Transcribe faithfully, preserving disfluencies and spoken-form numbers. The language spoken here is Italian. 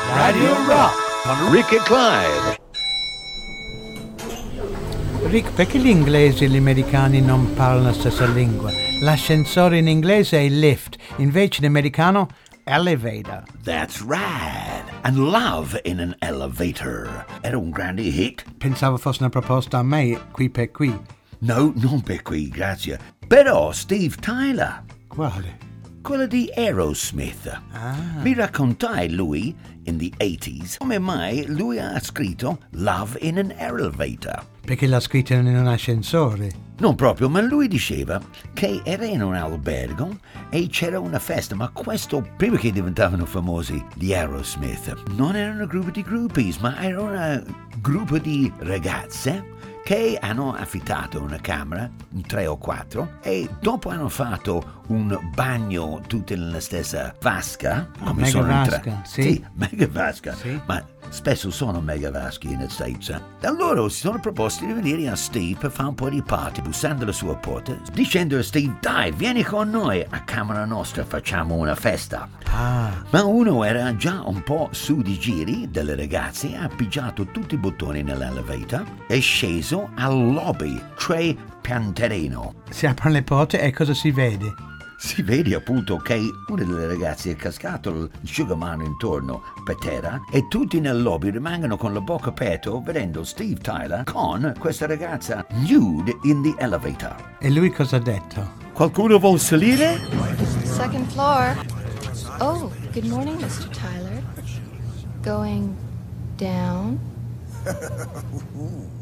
Radio Rock con Rick e Clyde. Rick, perché gli inglesi e gli americani non parlano la stessa lingua? L'ascensore in inglese è lift, invece in americano elevator. That's right. And Love in an Elevator era un grande hit. Pensavo fosse una proposta a me, qui per qui. No, non per qui, grazie. Però Steve Tyler, Quale? quello di Aerosmith. Ah. Mi raccontai lui, in the eighties, come mai lui ha scritto Love in an Elevator. Perché l'ha scritto in un ascensore. Non proprio, ma lui diceva che era in un albergo e c'era una festa, ma questo prima che diventavano famosi gli Aerosmith. Non erano un gruppo di groupies, ma era un gruppo di ragazze che hanno affittato una camera, tre o quattro, e dopo hanno fatto un bagno tutte nella stessa vasca. Oh, mega vasca, sì. Sì, mega vasca. Sì. Ma spesso sono mega vaschi in States. E loro si sono proposti di venire a Steve per fare un po' di party, bussando alla sua porta, dicendo a Steve, dai, vieni con noi a camera nostra, facciamo una festa. Ah. Ma uno era già un po' su di giri delle ragazze, ha pigiato tutti i bottoni nell'elevator, è sceso al lobby, cioè pian terreno. Si aprono le porte e cosa si vede? Si vede appunto che una delle ragazze è cascato il asciugamano intorno per terra e tutti nel lobby rimangono con la bocca aperta vedendo Steve Tyler con questa ragazza nude in the elevator. E lui cosa ha detto? Qualcuno vuol salire? Second floor. Oh, good morning, mister Tyler. Going down?